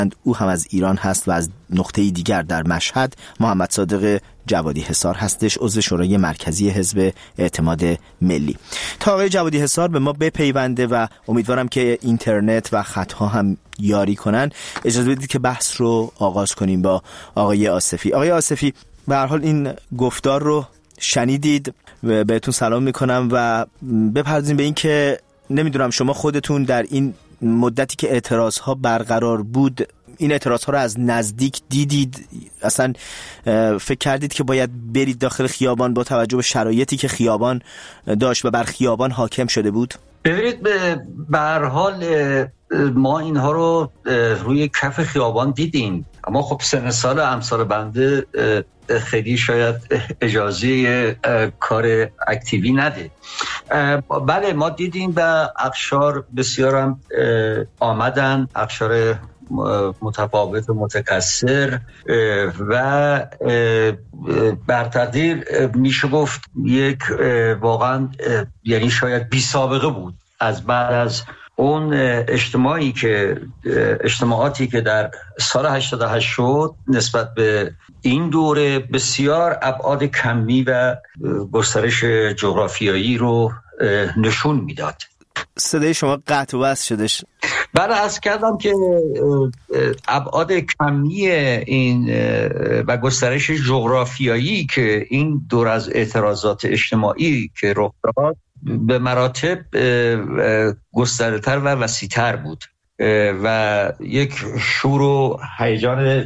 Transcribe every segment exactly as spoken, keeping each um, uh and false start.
او هم از ایران هست و از نقطه دیگر در مشهد محمد صادق جوادی حصار هستش، عضو شورای مرکزی حزب اعتماد ملی. تا آقای جوادی حصار به ما بپیونده و امیدوارم که اینترنت و خطها هم یاری کنن، اجازه بدید که بحث رو آغاز کنیم با آقای آصفی. آقای آصفی، به هر حال این گفتار رو شنیدید، بهتون سلام میکنم و بپردازیم به این که نمیدونم شما خودتون در این مدتی که اعتراض ها برقرار بود این اعتراض ها رو از نزدیک دیدید؟ اصلا فکر کردید که باید برید داخل خیابان با توجه به شرایطی که خیابان داشت و بر خیابان حاکم شده بود؟ ببینید، به هر حال ما اینها رو روی کف خیابان دیدیم، اما خب سن سال امثال بنده خیلی شاید اجازه کار اکتیوی نده. بله، ما دیدیم و اقشار بسیار هم آمدن، اقشار متفاوت و متکثر و بر تقدیر میشه گفت یک واقعا یعنی شاید بی سابقه بود از بعد از اون اجتماعی که اجتماعاتی که در سال هشتاد و هشت شد. نسبت به این دوره بسیار ابعاد کمی و گسترش جغرافیایی رو نشون میداد. صدای شما قطع و وصل شدش. بله، عرض کردم که ابعاد کمی این و گسترش جغرافیایی که این دور از اعتراضات اجتماعی که رخ داد به مراتب گسترده‌تر و وسیع‌تر بود و یک شور و هیجان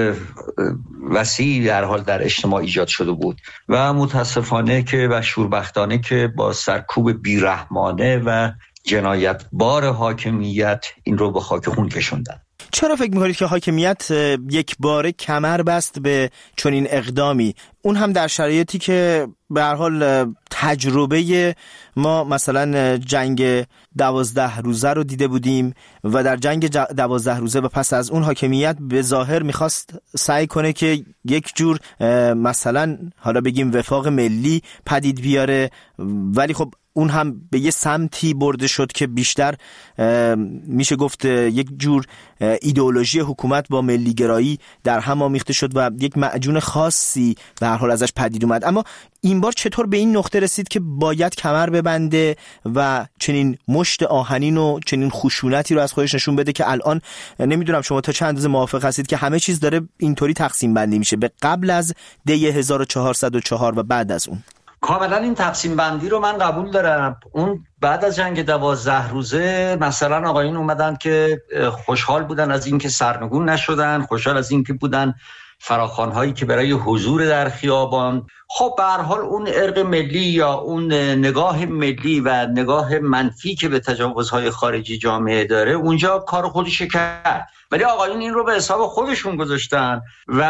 وسیع در حال در اجتماع ایجاد شده بود و متاسفانه که و شوربختانه که با سرکوب بیرحمانه و جنایتبار حاکمیت این رو به خاک خون کشوندن. چرا فکر می‌کنید که حاکمیت یک باره کمر بست به چنین اقدامی، اون هم در شرایطی که به هر حال تجربه ما مثلا جنگ دوازده روزه رو دیده بودیم و در جنگ دوازده روزه و پس از اون حاکمیت به ظاهر میخواست سعی کنه که یک جور مثلا حالا بگیم وفاق ملی پدید بیاره، ولی خب اون هم به یه سمتی برده شد که بیشتر میشه گفت یک جور ایدئولوژی حکومت با ملیگرایی در هم آمیخته شد و یک معجون خاصی به هر حال ازش پدید اومد. اما این بار چطور به این نقطه رسید که باید کمر ببنده و چنین مشت آهنین و چنین خشونتی رو از خودش نشون بده که الان نمیدونم شما تا چند اندازه موافق هستید که همه چیز داره اینطوری تقسیم بندی میشه، به قبل از دی هزار و چهارصد و چهار و بعد از اون؟ کاملا این تقسیم بندی رو من قبول دارم. اون بعد از جنگ دوازده روزه مثلا آقایون اومدن که خوشحال بودن از اینکه سرنگون نشدن، خوشحال از اینکه بودن فراخوان‌هایی که برای حضور در خیابان. خب به هر حال اون ارق ملی یا اون نگاه ملی و نگاه منفی که به تجاوزهای خارجی جامعه داره اونجا کار خودش کرد، ولی آقایون این رو به حساب خودشون گذاشتن و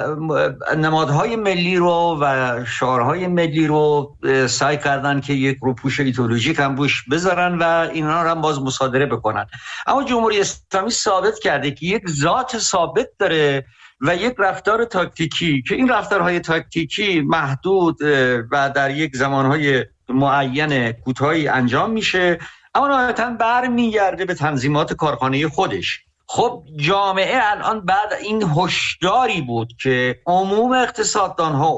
نمادهای ملی رو و شعارهای ملی رو سعی کردن که یک روپوش ایدئولوژیک هم روش بذارن و اینا رو هم باز مصادره بکنن. اما جمهوری اسلامی ثابت کرده که یک ذات ثابت داره و یک رفتار تاکتیکی که این رفتارهای تاکتیکی محدود و در یک زمانهای معین کوتاهی انجام میشه، اما نهایتاً برمیگرده به تنظیمات کارخانه خودش. خب جامعه الان بعد این هشداری بود که عموم اقتصاددانها،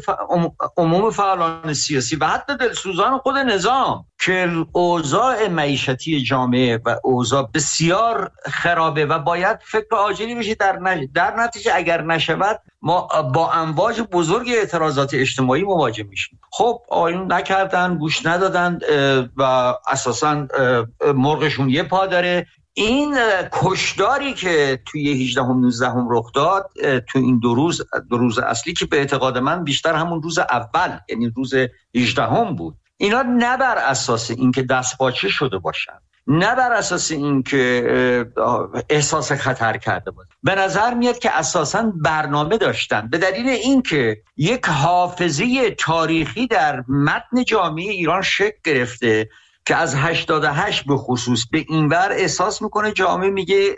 عموم فعالان سیاسی و حتی دلسوزان خود نظام که اوضاع معیشتی جامعه و اوضاع بسیار خرابه و باید فکر عاجلی بشه در, نج... در نتیجه اگر نشود ما با امواج بزرگ اعتراضات اجتماعی مواجه میشیم. خب آیون نکردن، گوش ندادن و اساساً مرغشون یه پا داره. این کشداری که توی هجدهم نوزدهم رخ داد تو این دو روز دو روز اصلی که به اعتقاد من بیشتر همون روز اول یعنی روز هجدهم بود، اینا نه بر اساس اینکه دستپاچه شده باشن، نه بر اساس اینکه احساس خطر کرده بود، به نظر میاد که اساساً برنامه داشتن، به دلیل اینکه یک حافظه تاریخی در متن جامعه ایران شکل گرفته که از هشتاد و هشت به خصوص به اینور احساس میکنه جامعه میگه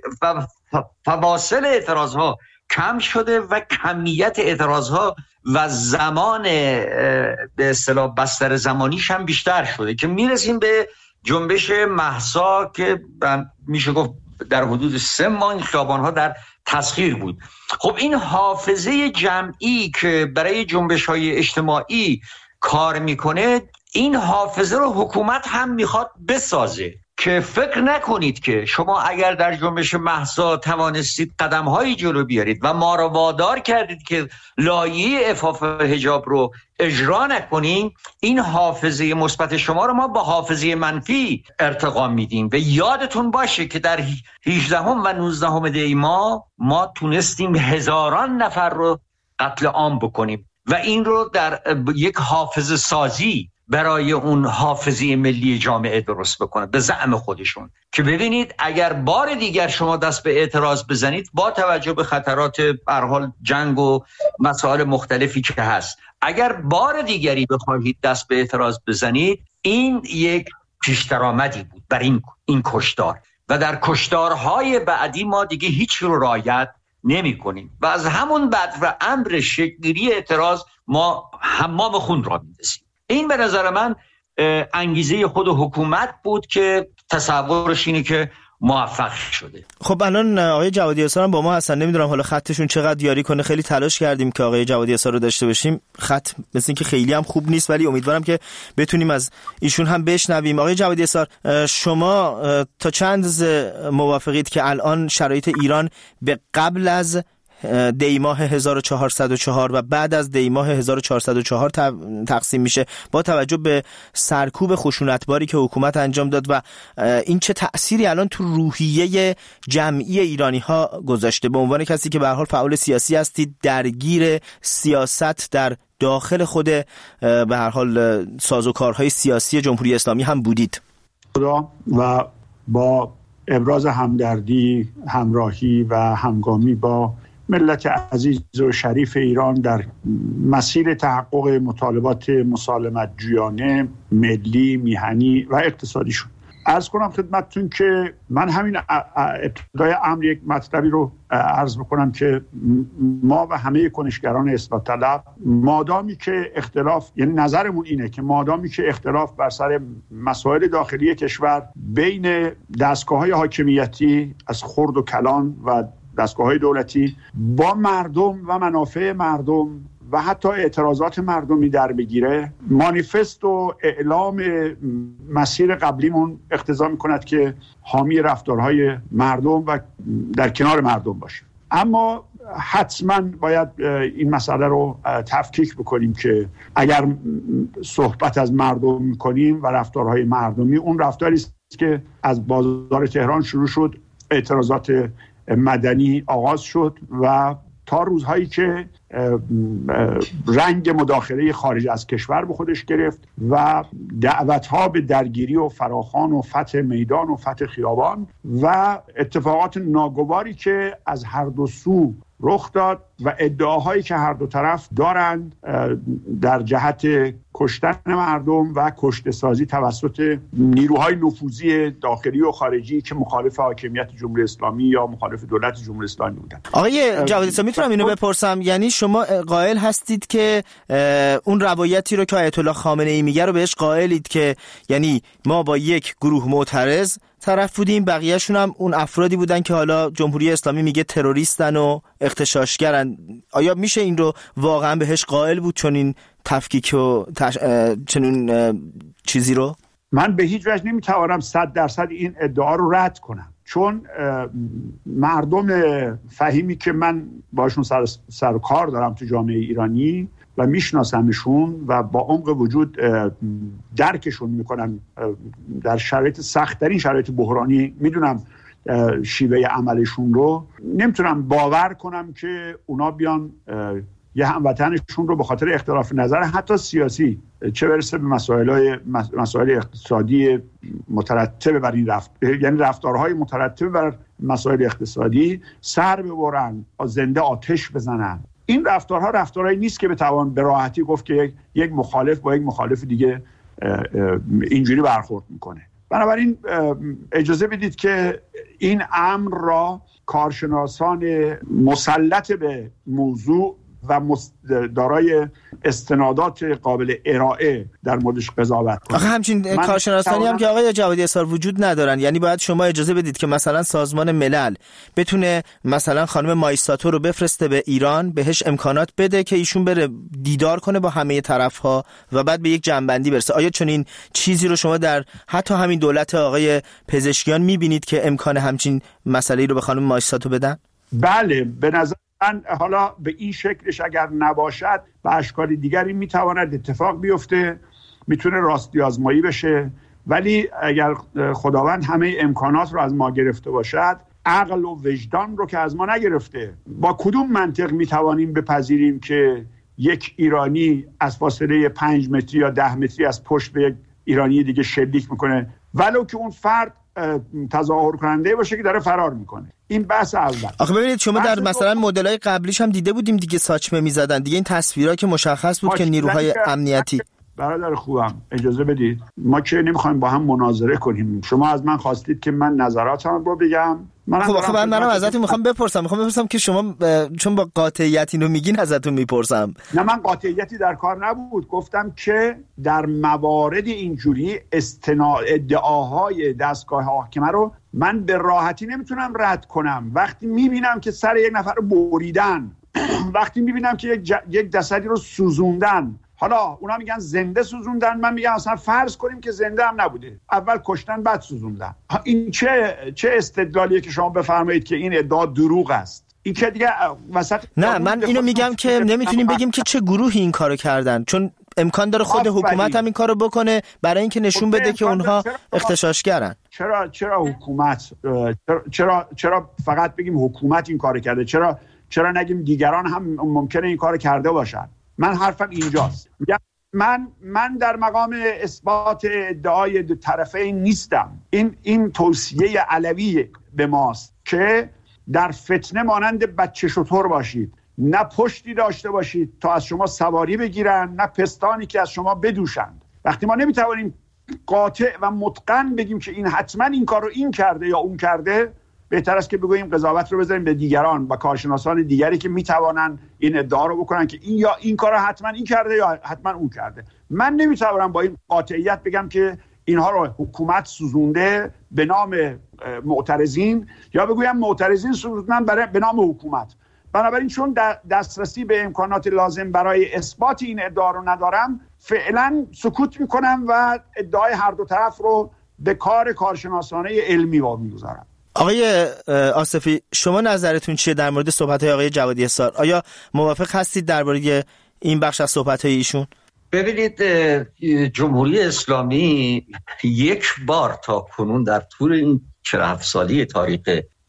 فواصل اعتراضها کم شده و کمیت اعتراضها و زمان به اصطلاح بستر زمانیش هم بیشتر شده که میرسیم به جنبش مهسا که میشه گفت در حدود سه ماه این خیابان‌ها در تسخیر بود. خب این حافظه جمعی که برای جنبش‌های اجتماعی کار میکنه، این حافظه رو حکومت هم میخواد بسازه که فکر نکنید که شما اگر در جنبش مهسا توانستید قدم‌های جلو بیارید و ما را وادار کردید که لایحه عفاف حجاب رو اجرا نکنیم، این حافظه مثبت شما رو ما با حافظه منفی ارتقا میدیم. و یادتون باشه که در هجدهم و نوزدهم دی ما ما تونستیم هزاران نفر رو قتل عام بکنیم و این رو در یک حافظه سازی برای اون حافظه ملی جامعه درست بکنه به زعم خودشون، که ببینید اگر بار دیگر شما دست به اعتراض بزنید با توجه به خطرات به هر حال جنگ و مسائل مختلفی که هست، اگر بار دیگری بخواهید دست به اعتراض بزنید، این یک پیش‌درآمدی بود بر این این کشتار و در کشتارهای بعدی ما دیگه هیچ رو رعایت نمی کنیم و از همون بعد و امر شکل‌گیری اعتراض ما حمام خون را می‌دسیم. این به نظر من انگیزه خود حکومت بود که تصورش اینه که موفق شده. خب الان آقای جوادی اسار هم با ما هستن، نمیدونم حالا خطشون چقدر یاری کنه. خیلی تلاش کردیم که آقای جوادی اسار رو داشته باشیم، خط مثل این که خیلی هم خوب نیست، ولی امیدوارم که بتونیم از ایشون هم بشنویم. آقای جوادی اسار، شما تا چند موافقید که الان شرایط ایران به قبل از دی ماه هزار و چهارصد و چهار و بعد از دی ماه هزار و چهارصد و چهار تقسیم میشه، با توجه به سرکوب خشونتباری که حکومت انجام داد و این چه تأثیری الان تو روحیه جمعی ایرانی ها گذاشته؟ به عنوان کسی که به هر حال فعال سیاسی هستید، درگیر سیاست در داخل خود به هر حال سازوکارهای سیاسی جمهوری اسلامی هم بودید و با ابراز همدردی، همراهی و همگامی با ملت عزیز و شریف ایران در مسیر تحقق مطالبات مسالمت جویانه، ملی، میهنی و اقتصادیشون. عرض کنم خدمتتون که من همین ابتدای امر یک مطلبی رو عرض بکنم که ما و همه کنشگران اصلاح طلب، مادامی که اختلاف، یعنی نظرمون اینه که مادامی که اختلاف بر سر مسائل داخلی کشور بین دستگاه‌های حاکمیتی از خرد و کلان و دستگاه‌های دولتی با مردم و منافع مردم و حتی اعتراضات مردمی در بگیره، مانیفست و اعلام مسیر قبلیمون اقتضا می‌کند که حامی رفتارهای مردم و در کنار مردم باشه. اما حتما باید این مسئله رو تفکیک بکنیم که اگر صحبت از مردم می‌کنیم و رفتارهای مردمی، اون رفتاری است که از بازار تهران شروع شد، اعتراضات مدنی آغاز شد و تا روزهایی که رنگ مداخله خارج از کشور به خودش گرفت و دعوت‌ها به درگیری و فراخوان و فتح میدان و فتح خیابان و اتفاقات ناگواری که از هر دو سو رخ داد و ادعاهایی که هر دو طرف دارند در جهت کشتن مردم و کشته سازی توسط نیروهای نفوذی داخلی و خارجی که مخالف حاکمیت جمهوری اسلامی یا مخالف دولت جمهوری اسلامی بودند. آقای جوادی اسار، میتونم اینو بپرسم، یعنی شما قائل هستید که اون روایتی رو که آیت الله خامنه ای میگه رو بهش قائلید که یعنی ما با یک گروه معترض طرف بودیم، بقیه‌شون هم اون افرادی بودن که حالا جمهوری اسلامی میگه تروریستن و اغتشاشگرن؟ آیا میشه این رو واقعا بهش قائل بود چون این تفکیک و تش... چنین چیزی رو؟ من به هیچ وجه نمیتوانم صد درصد این ادعا رو رد کنم، چون مردم فهیمی که من باشون سر, سر و کار دارم تو جامعه ایرانی و میشناسمشون و با عمق وجود درکشون میکنم در شرایط سخت، در این شرایط بحرانی میدونم شیوه عملشون رو، نمیتونم باور کنم که اونا بیان یه هموطنشون رو به خاطر اختلاف نظر حتی سیاسی، چه برسه به مسائل مسائل اقتصادی مترتب بر این رفت یعنی رفتارهای مترتب بر مسائل اقتصادی، سر ببرن، زنده آتش بزنن. این رفتارها رفتارهایی نیست که بتوان به راحتی گفت که یک مخالف با یک مخالف دیگه اینجوری برخورد میکنه. بنابراین اجازه بدید که این امر را کارشناسان مسلط به موضوع و دارای استنادات قابل ارائه در موردش قضاوت کنم. آخه همچین کارشناسانی هم که آقای جوادی اسحار وجود ندارن. یعنی باید شما اجازه بدید که مثلا سازمان ملل بتونه مثلا خانم مایستاتو رو بفرسته به ایران، بهش امکانات بده که ایشون بره دیدار کنه با همه طرف‌ها و بعد به یک جنبندی برسه. آیا چنین چیزی رو شما در حتی همین دولت آقای پزشکیان می‌بینید که امکان همچین مسئله‌ای رو به خانم مایستاتو بدن؟ بله، به نظر من حالا به این شکلش اگر نباشد به اشکال دیگری میتواند اتفاق بیفته، میتونه راستی آزمایی بشه، ولی اگر خداوند همه امکانات رو از ما گرفته باشد، عقل و وجدان رو که از ما نگرفته، با کدوم منطق میتوانیم بپذیریم که یک ایرانی از فاصله پنج متری یا ده متری از پشت به یک ایرانی دیگه شلیک میکنه ولو که اون فرد تظاهر کننده باشه که داره فرار میکنه؟ این بحث اول. آخه ببینید شما در مثلا مدل‌های قبلیش هم دیده بودیم دیگه، ساچمه میزدن دیگه، این تصویرها که مشخص بود که نیروهای امنیتی. برادر خوبم اجازه بدید، ما که نمیخوایم با هم مناظره کنیم. شما از من خواستید که من نظراتم رو بگم. من خب آخه من منم ازتون میخوام بپرسم میخوام بپرسم که شما ب... چون با قاطعیت اینو میگین ازتون میپرسم. نه، من قاطعیتی در کار نبود. گفتم که در موارد اینجوری استنا ادعاهای دستگاه حاکمه رو من به راحتی نمیتونم رد کنم. وقتی میبینم که سر یک نفر رو بریدن، وقتی میبینم که یک, ج... یک جسدی رو سوزوندن، حالا اونا میگن زنده سوزوندن، من میگم اصلا فرض کنیم که زنده هم نبوده، اول کشتن بعد سوزوندن، این چه چه استدلالیه که شما بفرمایید که این ادعا دروغ است؟ این که دیگه وسط. نه، من اینو میگم که نمیتونیم بگیم که چه گروهی این کارو کردن، چون امکان داره خود حکومت هم این کارو بکنه برای اینکه نشون بده که اونها اغتشاشگرن. چرا چرا حکومت چرا چرا فقط بگیم حکومت این کارو کرده؟ چرا چرا نگیم دیگران هم ممکنه این کارو کرده باشن؟ من حرفم اینجاست. من من در مقام اثبات ادعای دو طرفین نیستم. این این توصیه علوی به ماست که در فتنه مانند بچه شتر باشید، نه پشتی داشته باشید تا از شما سواری بگیرن، نه پستانی که از شما بدوشند. وقتی ما نمیتوانیم قاطع و متقن بگیم که این حتما این کار رو این کرده یا اون کرده، بهتر است که بگوییم قضاوت رو بذاریم به دیگران و کارشناسان دیگری که میتوانن این ادعا رو بکنن که این یا این کار رو حتما این کرده یا حتما اون کرده. من نمیتوانم با این قاطعیت بگم که اینها رو حکومت سوزونده به نام معترضین یا بگویم معترضین سوزوندن برای به نام حکومت. بنابراین چون دسترسی به امکانات لازم برای اثبات این ادعا رو ندارم، فعلا سکوت میکنم و ادعای هر دو طرف رو به کار کارشناسانه علمی وامیگذارم. آقای آصفی، شما نظرتون چیه در مورد صحبت‌های آقای جوادی اسحار؟ آیا موافق هستید درباره این بخش از صحبت‌های ایشون؟ ببینید، جمهوری اسلامی یک بار تا کنون در طول این چهل و هفت سالی تاریخ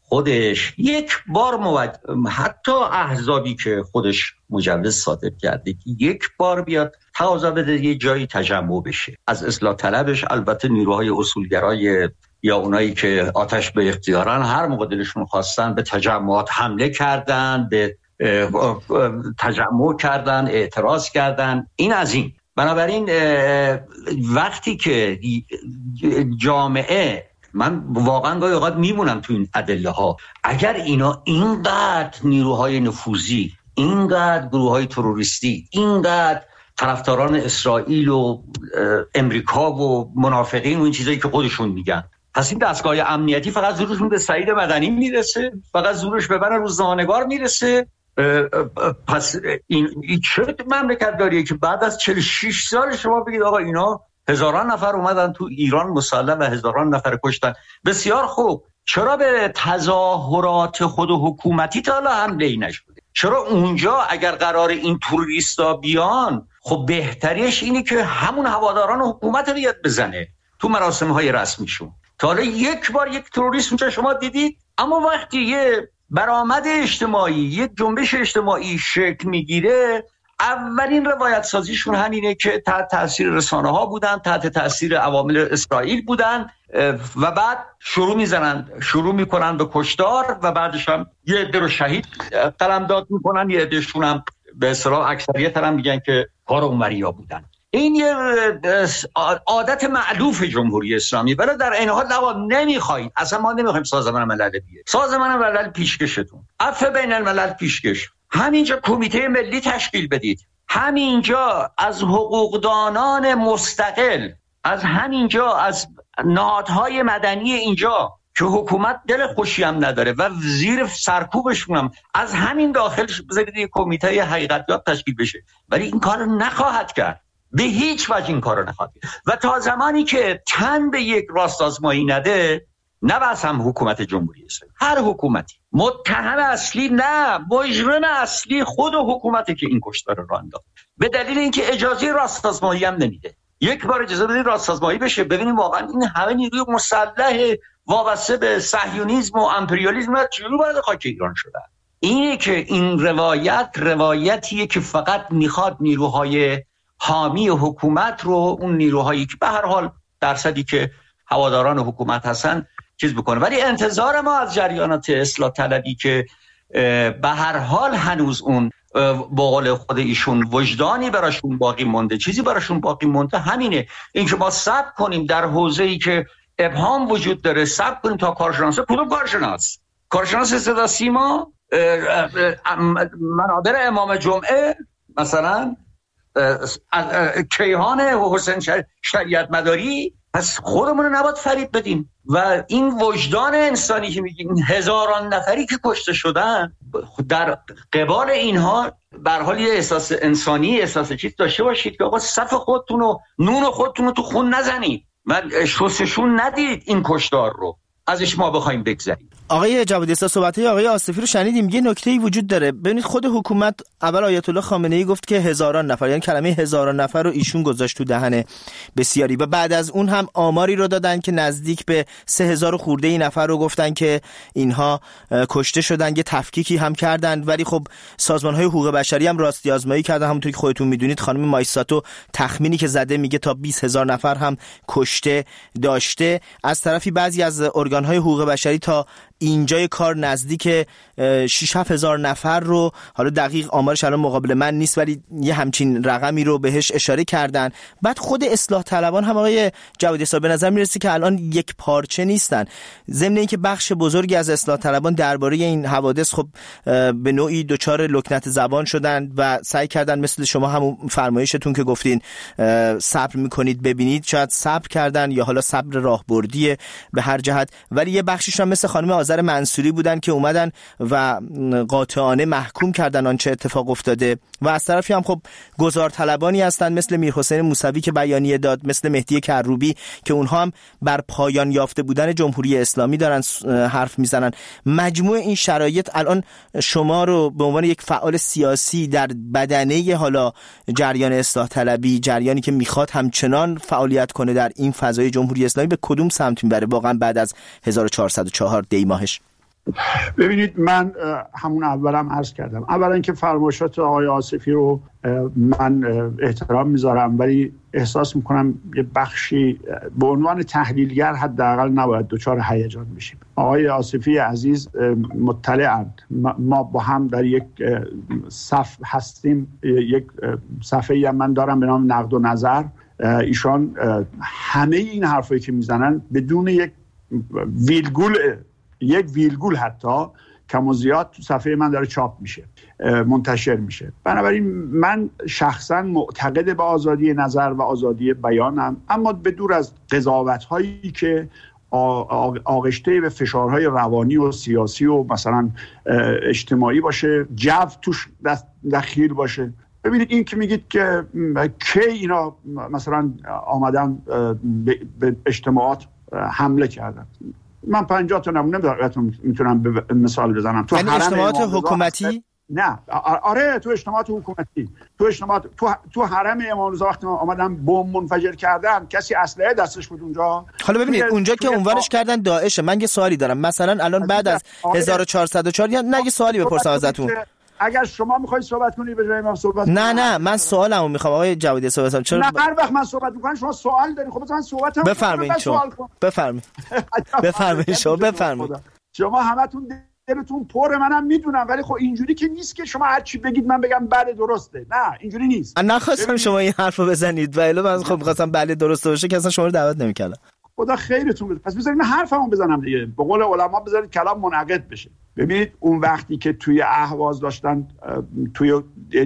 خودش یک بار موجه... حتی احزابی که خودش مجوز صادر کرده که یک بار بیاد تقاضا بده یه جایی تجمع بشه از اصلاح طلبش، البته نیروهای اصولگرای یا اونایی که آتش به اختیارن هر موقع دلشون خواستن به تجمعات حمله کردن، به تجمع کردن، اعتراض کردن. این از این. بنابراین وقتی که جامعه، من واقعا گاهی اوقات میمونم تو این ادله ها، اگر اینا اینقدر نیروهای نفوذی، اینقدر گروههای تروریستی، اینقدر طرفداران اسرائیل و امریکا و منافقین و این چیزایی که خودشون میگن، پس این دستگاه امنیتی فقط زورشون به سعید مدنی میرسه، فقط زورش به من روزنامه‌نگار میرسه. پس این, این چه مملکت داریه که بعد از چهل و شش سال شما بگید آقا اینا هزاران نفر اومدن تو ایران مسلح و هزاران نفر کشتن؟ بسیار خوب، چرا به تظاهرات خود حکومتی تا حالا حمله ای نشده؟ چرا اونجا اگر قرار این توریستا بیان، خب بهتریش اینه که همون هواداران حکومت رو بیاد بزنه تو مراسم‌های رسمیشون. تا حالا یک بار یک تروریست اونجا شما دیدید؟ اما وقتی یه برآمد اجتماعی، یک جنبش اجتماعی شکل میگیره، اولین روایت سازیشون همینه که تحت تاثیر رسانه ها بودن، تحت تاثیر عوامل اسرائیل بودن و بعد شروع میزنن شروع میکنن به کشتار و بعدش هم یه عده رو شهید قلمداد میکنن، یه عدهشون هم به اصطلاح اکثریت هم میگن که کار اونوریا بودن. این یه عادت مألوف جمهوری اسلامی. ولی در این حال نمیخواید، اصلا ما نمیخوایم سازمان ملل بیه، سازمان ملل پیشکشتون، عفو بین الملل پیشکش، همینجا کمیته ملی تشکیل بدید، همینجا از حقوقدانان مستقل، از همینجا از نهادهای مدنی اینجا که حکومت دل خوشی هم نداره و زیر سرکوبشون هم از همین داخلش بذارید یک کمیته حقیقتیاب تشکیل بشه. ولی این کار رو نخواهد کرد، به هیچ وجه این کار رو نخواهد کرد. و تا زمانی که تن به یک راست آزمایی نده، نه بس هم حکومت جمهوری اسلامی، هر حکومتی، متهم اصلی نه، مجرم اصلی خود حکومتی که این کشتار رو انداخت، به دلیل اینکه اجازه راست آزمایی هم نمیده. یک بار اجازه بدید راست آزمایی بشه، ببینیم واقعا این همه نیروی مسلح وابسته به صهیونیسم و امپریالیسم چجوری وارد خاک ایران شدن. اینه که این روایت روایتیه که فقط میخواد نیروهای حامی حکومت رو، اون نیروهایی که به هر حال درصدی که هواداران حکومت هستن چیز بکنه. ولی انتظار ما از جریانات اصلاح طلبی که به هر حال هنوز اون با قول خود ایشون وجدانی براشون باقی مونده، چیزی براشون باقی مونده، همینه. اینکه ما صبر کنیم در حوزه‌ای که ابهام وجود داره، صبر کنیم تا کارشناس، کدوم کارشناس؟ کارشناس صدا سیما، منابر امام جمعه مثلا، کیهان حسین شریعت مداری. پس خودمون رو نباید فریب بدیم و این وجدان انسانی که میگیم، هزاران نفری که کشته شدن، در قبال اینها به هر حال یه احساس انسانی، احساس چیز داشته باشید که آقا صف خودتون و نون خودتون رو تو خون نزنید و شستشون ندید این کشتار رو ازش ما بخوایم بگذریم. آقای جوادی اسلامی، صحبت‌های آقای آصفی رو شنیدیم. یه نکته‌ای وجود داره. ببینید خود حکومت اول آیت الله خامنه‌ای گفت که هزاران نفر، یعنی کلمه هزاران نفر رو ایشون گذاشت تو دهن بسیاری و بعد از اون هم آماری رو دادن که نزدیک به سه هزار خورده ای نفر رو گفتن که اینها کشته شدن. یه تفکیکی هم کردن، ولی خب سازمان‌های حقوق بشری هم راستی آزمایی کردن. همونطور که خودتون میدونید خانم مایساتو تخمینی که زده میگه تا بیست هزار نفر هم کشته داشته. از طرفی بعضی از ارگان‌های حقوق بشری تا اینجای کار نزدیک شش هفت هزار نفر رو، حالا دقیق آمارش الان مقابل من نیست ولی یه همچین رقمی رو بهش اشاره کردن. بعد خود اصلاح طلبان هم آقای جوادی اسلامی به نظر میرسه که الان یک پارچه نیستن، ضمن اینکه بخش بزرگی از اصلاح طلبان درباره این حوادث خب به نوعی دچار لکنت زبان شدن و سعی کردن مثل شما همون فرمایشتون که گفتین صبر میکنید ببینید، شاید صبر کردن یا حالا صبر راهبردیه به هر جهت. ولی یه بخشش هم مثل خانم آذر منصوری بودن که اومدن و قاطعانه محکوم کردن آنچه اتفاق افتاده و از طرفی هم خب گزار طلبانی هستن مثل میرحسین موسوی که بیانیه داد، مثل مهدی کروبی که اونها هم بر پایان یافته بودن جمهوری اسلامی دارن حرف میزنن. مجموع این شرایط الان شما رو به عنوان یک فعال سیاسی در بدنه حالا جریان اصلاح طلبی، جریانی که میخواد همچنان فعالیت کنه در این فضای جمهوری اسلامی، به کدوم سمت میبره واقعا بعد از هزار و چهارصد و چهار دی ماهش؟ ببینید، من همون اولم عرض کردم، اولا که فرمایشات آقای آصفی رو من احترام میذارم، ولی احساس میکنم یه بخشی به عنوان تحلیلگر حداقل نباید دچار هیجان بشیم. آقای آصفی عزیز مطلعند، ما با هم در یک صف هستیم، یک صفحه‌ای هم من دارم به نام نقد و نظر. ایشان همه این حرفایی که میزنن بدون یک ویلگول یک ویلگول حتی کم و زیاد تو صفحه من داره چاپ میشه، منتشر میشه. بنابراین من شخصا معتقد به آزادی نظر و آزادی بیانم، اما به دور از قضاوت هایی که آغشته به فشارهای روانی و سیاسی و مثلا اجتماعی باشه، جو توش دخیل باشه. ببینید این که میگید که کی اینا مثلا آمدن به اجتماعات حمله کردن، من پنجاه تا نمونه براتون میتونم مثال بزنم. تو یعنی اجتماعات حکومتی؟ نه، آره تو اجتماعات حکومتی، تو اجتماعات تو تو حرم امام رضا وقتی آمدن بمب منفجر کردن، کسی اسلحه دستش بود اونجا؟ حالا ببینید اونجا که عنوانش کردن داعشه. من یه سوالی دارم، مثلا الان بعد از هزار و چهارصد و چهار یا نه یه سوالی بپرسم ازتون. اگر شما میخواید صحبت کنید به جای من صحبت نه کنم. نه من سوالمو میخوام آقای جوادی صحبت کنم. چرا نه هر وقت من صحبت میکنم شما سوال دارید؟ خب من صحبتم بفرمایید شما بفرمایید بفرمایید شما بفرمایید. شما همتون دلتون پر، منم میدونم، ولی خب اینجوری که نیست که شما هر چی بگید من بگم بله درسته. نه اینجوری نیست. من نخواستم شما این حرفو بزنید، ولی من خب می‌خواستم بله درسته باشه که اصلا شما رو دعوت نمی‌کردم. خدا خیرتون بده. پس بذارید من حرفمو بزنم دیگه، به قول علما بذارید کلام منعقد بشه. ببینید اون وقتی که توی اهواز داشتن توی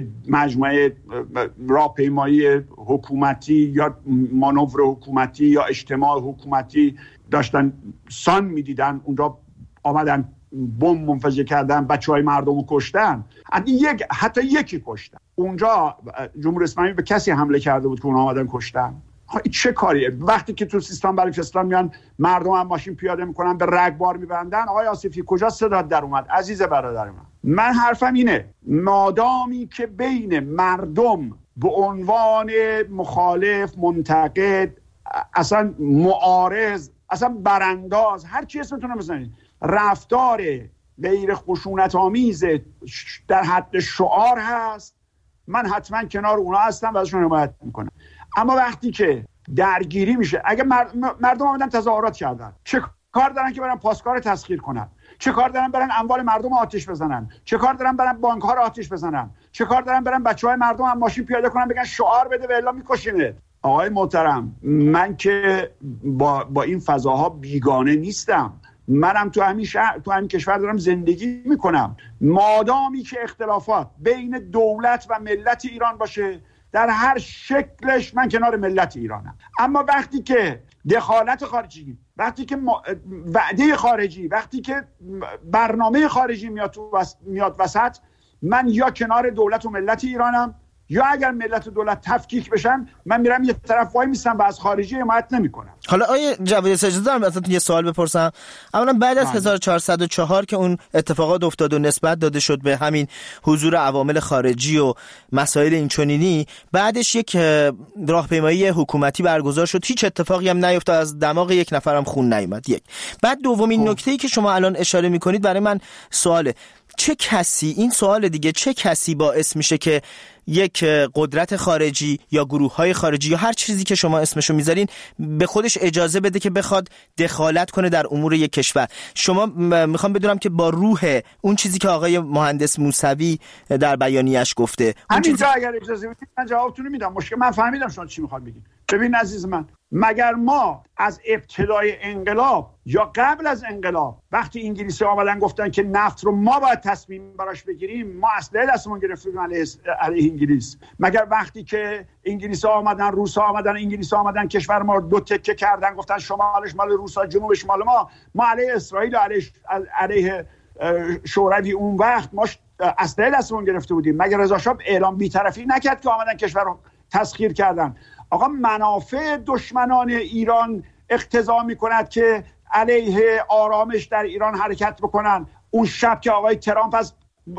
مجموعه راهپیمایی حکومتی یا مانور حکومتی یا اجتماع حکومتی داشتن سان میدیدن، اونجا آمدن بمب منفجر کردن، بچهای مردم رو کشتن، یک حتی یکی کشتن. اونجا جمهوری اسلامی به کسی حمله کرده بود که اون آمدن کشتن؟ چه کاریه؟ وقتی که تو سیستان بلوچستان میان مردم هم ماشین پیاده میکنن به رگبار میبندن، آقای آصفی کجا صدات در اومد عزیز برادر من؟ من حرفم اینه مادامی که بین مردم به عنوان مخالف، منتقد، اصلا معارض، اصلا برانداز، هر چی اسمتون رو بزنید، رفتار غیر خشونت آمیز در حد شعار هست، من حتما کنار اونا هستم و ازشون حمایت میکنم. اما وقتی که درگیری میشه، اگه مردم آمدن تظاهرات کردن، چه کار دارن که برن پاسگاه رو تسخیر کنن؟ چه کار دارن برن اموال مردم آتش بزنن؟ چه کار دارن برن بانک ها رو آتش بزنن؟ چه کار دارن برن بچهای مردم هم ماشین پیاده کنن بگن شعار بده و الا میکشینه؟ آقای محترم، من که با با این فضاها بیگانه نیستم. منم تو همین شهر، تو همین کشور دارم زندگی میکنم. مادامی که اختلافات بین دولت و ملت ایران باشه، در هر شکلش من کنار ملت ایرانم. اما وقتی که دخالت خارجی، وقتی که وعده خارجی، وقتی که برنامه خارجی میاد تو وس... میاد وسط، من یا کنار دولت و ملت ایرانم، یا اگر ملت و دولت تفکیک بشن من میرم یه طرف وای میستم و از خارجی حمایت نمیکنم. حالا آیه جوادی اجازه دارم ازتون یه سوال بپرسم؟ اولا بعد از هزار و چهارصد و چهار که اون اتفاقات افتاد و نسبت داده شد به همین حضور عوامل خارجی و مسائل اینچنینی، بعدش یک راهپیمایی حکومتی برگزار شد، هیچ اتفاقی هم نیفتاد، از دماغ یک نفرم خون نیامد. یک بعد دومین نکته‌ای که شما الان اشاره میکنید برای من سواله، چه کسی، این سوال دیگه، چه کسی باعث میشه که یک قدرت خارجی یا گروه‌های خارجی یا هر چیزی که شما اسمشو میذارین به خودش اجازه بده که بخواد دخالت کنه در امور یک کشور؟ شما میخوام بدونم که با روح اون چیزی که آقای مهندس موسوی در بیانیه‌اش گفته، همینجا چیزی... اگر اجازه بدید من جوابتون میدم. مشکل من فهمیدم شما چی میخواد بگید. ببین عزیز من، مگر ما از ابتدای انقلاب یا قبل از انقلاب وقتی انگلیسی آمدن گفتن که نفت رو ما باید تصمیم براش بگیریم، ما اسلحه دستمون گرفتیم علیه علیه انگلیس؟ مگر وقتی که انگلیسی آمدن، روسا آمدن، انگلیسی آمدن کشور ما رو دو تکه کردن، گفتن شمالش مال روسا، جنوبش مال ما، ما علیه اسرائیل و علیه علیه شوروی اون وقت ما اسلحه دستمون گرفته بودیم؟ مگر رضا شاه اعلام بی‌طرفی نکرد که آمدن کشور رو تسخیر کردن؟ آقا منافع دشمنان ایران اقتضا میکند که علیه آرامش در ایران حرکت بکنن. اون شب که آقای ترامپ از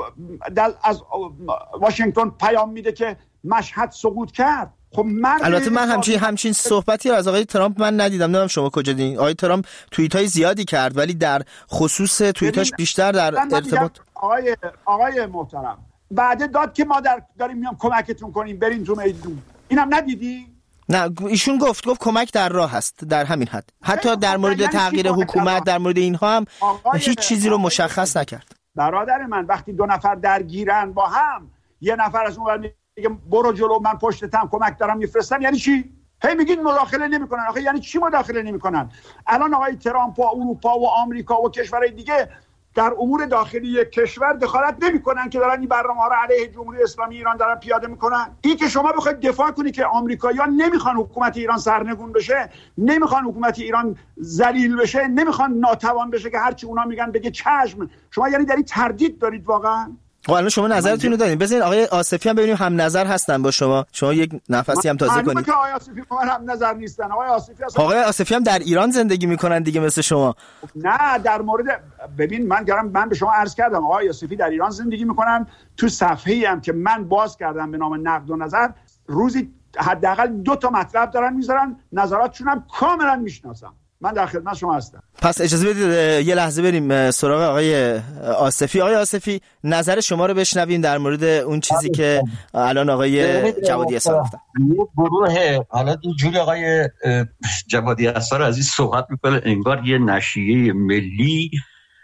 از واشنگتن پیام میده که مشهد سقوط کرد، خب من البته من همچین همچین صحبتی از آقای ترامپ من ندیدم، نمیدونم شما کجا دیدین. آقای ترامپ توییتای زیادی کرد ولی در خصوص توییتاش بیشتر در ارتباط آقای آقای محترم بعد داد که ما در داریم میام کمکتون کنیم برین تو میدون، اینم ندیدی؟ نه، ایشون گفت گفت کمک در راه هست، در همین حد. حتی در مورد یعنی تغییر حکومت، در مورد اینها هم هیچ چیزی رو مشخص نکرد. برادر من وقتی دو نفر درگیرن با هم، یه نفر از اون میگه برو جلو من پشتتم کمک دارم میفرستم، یعنی چی؟ هی میگین مداخله نمیکنن. آخه یعنی چی مداخله نمیکنن؟ الان آقای ترامپ و اروپا و آمریکا و کشورهای دیگه در امور داخلی یک کشور دخالت نمی‌کنن که دارن این برنامه‌ها رو علیه جمهوری اسلامی ایران دارن پیاده می‌کنن. این که شما بخواید دفاع کنی که آمریکایی‌ها نمی‌خوان حکومت ایران سرنگون بشه، نمی‌خوان حکومت ایران ذلیل بشه، نمی‌خوان ناتوان بشه که هرچی اونا میگن بگه چشم، شما یعنی دارید تردید دارید واقعا؟ الان شما نظرتون رو دادین، بذارین آقای آصفی هم ببینیم هم نظر هستن با شما، شما یک نفسی هم تازه کنید. آقای آصفی با من هم نظر نیستن. آقای آصفی اصلا آقای آصفی هم در ایران زندگی میکنن دیگه مثل شما. نه در مورد ببین من گرم من به شما عرض کردم آقای آصفی در ایران زندگی میکنن، تو صفحه‌ای هم که من باز کردم به نام نقد و نظر روزی حداقل دو تا مطلب دارن میذارن، نظراتشون هم کاملا میشناسم. من در خدمت شما هستم. پس اجازه بدید یه لحظه بریم سراغ آقای آصفی. آقای آصفی نظر شما رو بشنویم در مورد اون چیزی که الان آقای جوادی اصلا گفتن. گروه حالا اینجوری آقای جوادی اصلا عزیز صحبت میکنه انگار یه نشریه ملی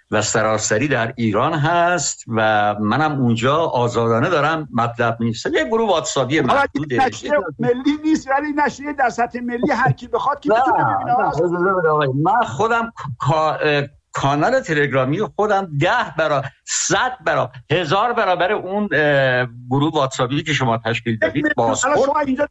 و سراسری در ایران هست و منم اونجا آزادانه دارم مطلب می‌نویسم. یه گروه واتساپی محدوده، نشریه ملی نیست ولی نشریه در سطح ملی هر کی بخواد که میتونه ببینه. من خودم کانال تلگرامی خودم ده برابر صد برابر هزار برابر اون گروه واتساپی که شما تشکیل دادید باز شما اینجا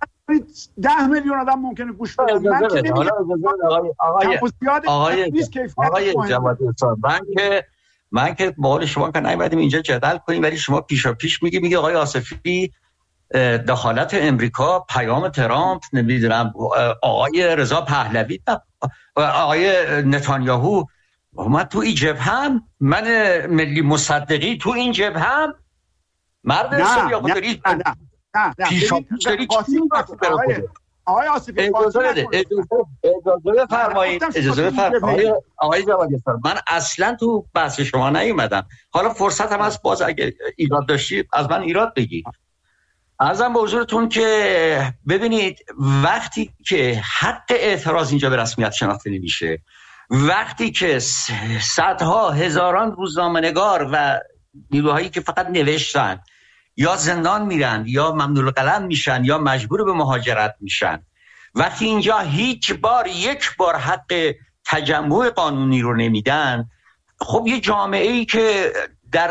ده میلیون آدم ممکنه گوش بدن. من که نمیگم آقای آقای آقای جوادی صاحب، من که من که با شما که نمی‌بدیم اینجا جدل کنیم، ولی شما پیشا پیش میگی میگی آقای آصفی دخالت امریکا، پیام ترامپ، نمیدونم آقای رضا پهلوی، آقای نتانیاهو، من تو این جبهه، من ملی مصدقی تو این جبهه مرد حسابی آقا داری نه نه نه پیشا پیش داری چی آقای آقای آصفی اجازه بده اجازه بفرمایید اجازه بفرمایید آقای جوادی صاحب، من اصلا تو بحث شما نیومدم. حالا فرصت هم هست باز اگه ایراد داشتی از من ایراد بگید. عرضم به حضورتون که ببینید وقتی که حق اعتراض اینجا به رسمیت شناخته نمیشه، وقتی که صدها هزاران روزنامه‌نگار و نیروهایی که فقط نوشتن یا زندان میرن یا ممنوع القلم میشن یا مجبور به مهاجرت میشن، وقتی اینجا هیچ بار یک بار حق تجمع قانونی رو نمیدن، خب یه جامعه ای که در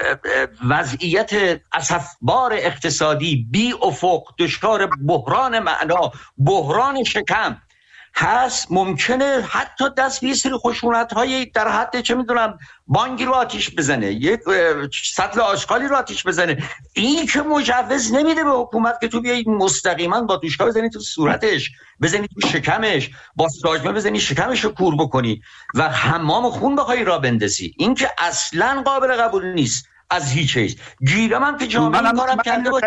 وضعیت اسفبار اقتصادی بی افق، دچار بحران معنا، بحران شکم هست، ممکنه حتی دست به یه سری خشونت‌های در حد چه میدونم بانکی رو آتیش بزنه، یک سطل آشغالی رو آتیش بزنه. این که مجوز نمیده به حکومت که تو بیایی مستقیما با دوشکا بزنی تو صورتش، بزنی تو شکمش، با ساجمه بزنی شکمش رو کور بکنی و حمام خون بخوای را بندازی. این که اصلا قابل قبول نیست از هیچ چیز. گیرم هم که جامعه کارم کرده بود.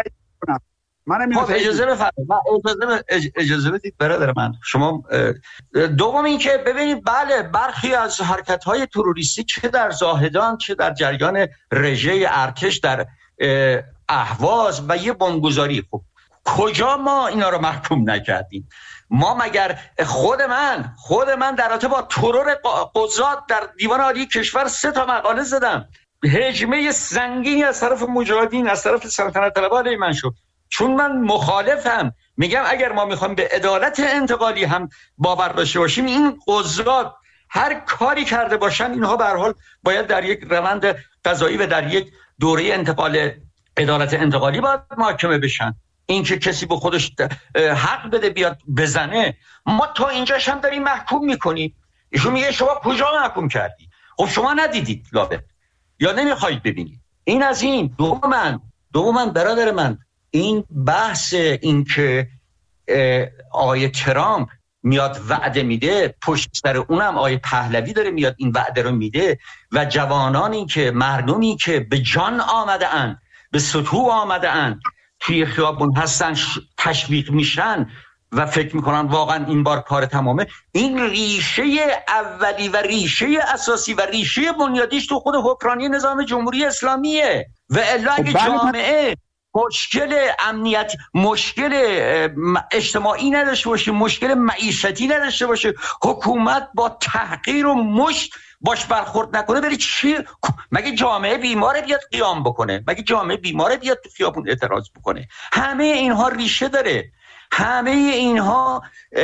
خب اجازه بفرمایید، اجازه اجازه بدید برادر من. شما دوم این که ببینید بله برخی از حرکت‌های تروریستی چه در زاهدان چه در جریان رژه ارتش در اهواز و یه بمبگذاری، خب کجا ما اینا رو محکوم نکردیم؟ ما مگر خود من خود من در رابطه با ترور قضات در دیوان عالی کشور سه تا مقاله زدم. هجمه سنگینی از طرف مجاهدین، از طرف سلطنت طلبها علیه من شد، چون من مخالفم. میگم اگر ما میخوایم به عدالت انتقالی هم باور داشته باشیم، این قضات هر کاری کرده باشن اینها به هر حال باید در یک روند قضایی و در یک دوره انتقال عدالت انتقالی باید محاکمه بشن. این که کسی به خودش حق بده بیاد بزنه، ما تا اینجاش هم داریم محکوم میکنیم. ایشون میگه شما کجا محکوم کردی؟ خب شما ندیدید لابد یا نمیخواید ببینید. این از این. دومن دومن برادر من، این بحث این که آقای ترامپ میاد وعده میده، پشت سر اونم آقای پهلوی داره میاد این وعده رو میده و جوانانی که مردمی که به جان آمده اند، به سطوح آمده اند، توی خیابون هستن تشویق میشن و فکر میکنن واقعا این بار کار تمامه. این ریشه اولی و ریشه اساسی و ریشه بنیادیش تو خود حکمرانی نظام جمهوری اسلامیه. و الا اگه جامعه مشکل امنیت، مشکل اجتماعی نداشته باشه، مشکل معیشتی نداشته باشه، حکومت با تحقیر و مشت باش برخورد نکنه، بری چی؟ مگه جامعه بیماره بیاد قیام بکنه؟ مگه جامعه بیماره بیاد تو خیابون اعتراض بکنه؟ همه اینها ریشه داره. همه اینها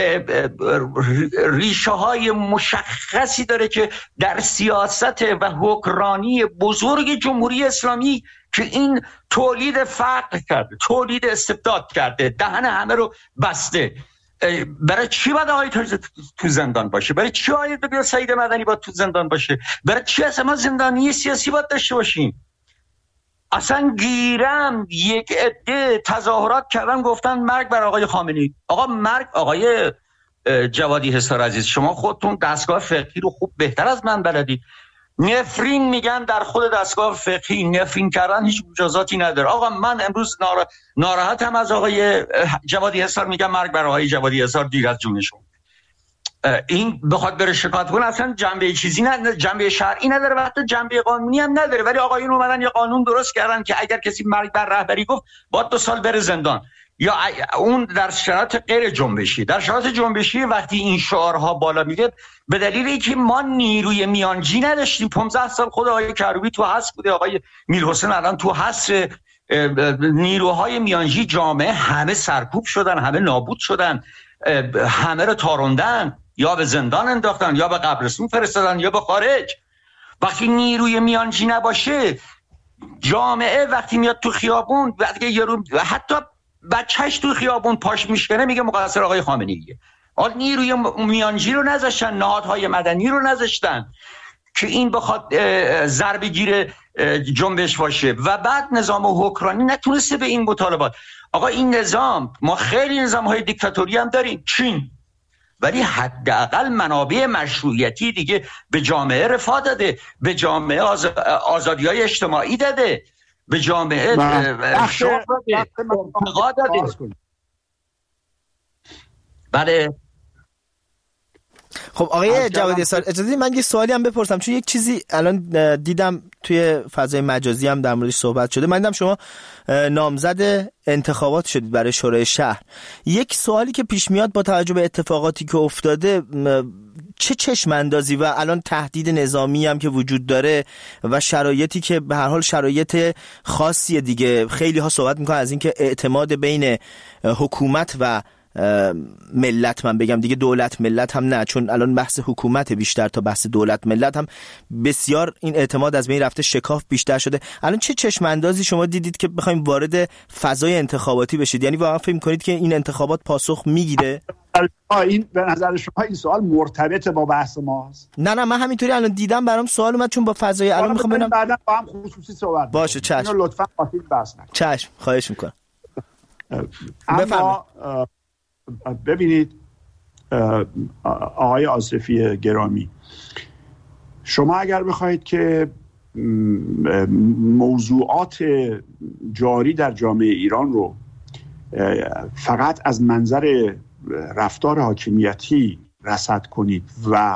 ریشه های مشخصی داره که در سیاست و حکمرانی بزرگ جمهوری اسلامی که این تولید فقر کرده، تولید استبداد کرده، دهن همه رو بسته. برای چی باید آقای تو زندان باشه؟ برای چی آقای دکتر سعید مدنی باید تو زندان باشه؟ برای چی اصلا ما زندانی سیاسی باید داشته باشیم؟ اصلا گیرم یک عده تظاهرات کردن گفتن مرگ بر آقای خامنه‌ای. آقا مرگ آقای جوادی حصار عزیز، شما خودتون دستگاه فقهی رو خوب بهتر از من بلدید. نفرین میگن در خود دستگاه فقهی، نفرین کردن هیچ مجازاتی نداره. آقا من امروز نارا... ناراحتم از آقای جوادی حصار، میگم مرگ بر آقای جوادی حصار دیر از جونشون. این بخواد بره شکایت کنه اصلا جنبه چیزی نداره، جنبه شرعی نداره و حتی جنبه قانونی هم نداره. ولی آقایون اومدن یه قانون درست کردن که اگر کسی مرگ بر رهبری گفت باید دو سال بره زندان، یا اون در شرایط غیر جنبشی. در شرایط جنبشی وقتی این شعارها بالا میره به دلیل اینکه ما نیروی میانجی نداشتیم. پانزده سال خود آقای کروبی تو حس بوده، آقای میرحسین الان تو حس، نیروهای میانجی جامعه همه سرکوب شدن، همه نابود شدن، همه رو تاروندن، یا به زندان انداختن، یا به قبرستون فرستادن، یا به خارج. وقتی نیروی میانجی نباشه، جامعه وقتی میاد تو خیابون، وقتی یه رو حتی بچهش تو خیابون پاش میشکنه میگه مقصر آقای خامنه‌ایه. حال نیروی میانجی رو نذاشتن، نهادهای مدنی رو نذاشتن که این بخواد ضربه گیر جنبش باشه، و بعد نظام حکمرانی نتونسته به این مطالبات. آقا این نظام، ما خیلی نظام‌های دیکتاتوری هم داریم، چین، ولی حداقل منابع مشروعیتی دیگه به جامعه رفاه داده، به جامعه آز... آزادی‌های اجتماعی داده، به جامعه شغل داده، انتقاد داده. بله. خب آقای جوادی اسحاق، اجازه بدید من یه سوالی هم بپرسم، چون یک چیزی الان دیدم توی فضای مجازی هم در موردش صحبت شده. من دیدم شما نامزد انتخابات شدید برای شورای شهر. یک سوالی که پیش میاد با توجه به اتفاقاتی که افتاده، چه چشم اندازی و الان تهدید نظامی هم که وجود داره و شرایطی که به هر حال شرایط خاصیه دیگه، خیلی ها صحبت میکنن از اینکه اعتماد بین حکومت و ملت، من بگم دیگه دولت ملت هم نه، چون الان بحث حکومت بیشتر تا بحث دولت ملت هم بسیار این اعتماد از بین رفته، شکاف بیشتر شده. الان چه چشم اندازی شما دیدید که بخوایم وارد فضای انتخاباتی بشید؟ یعنی واقعا فکر می‌کنید که این انتخابات پاسخ میگیره؟ این به نظر شما این سوال مرتبط با بحث ماست؟ نه نه، من همینطوری الان دیدم برام سوال اومد، چون با فضای الان میخوام ببینم. بعدا با هم خصوصی صحبت باشه. چشم. اینو لطفاً قاطی بحث نکنید. چشم، خواهش میکنم. اما ببینید آقای آصفی گرامی، شما اگر بخواید که موضوعات جاری در جامعه ایران رو فقط از منظر رفتار حاکمیتی رصد کنید و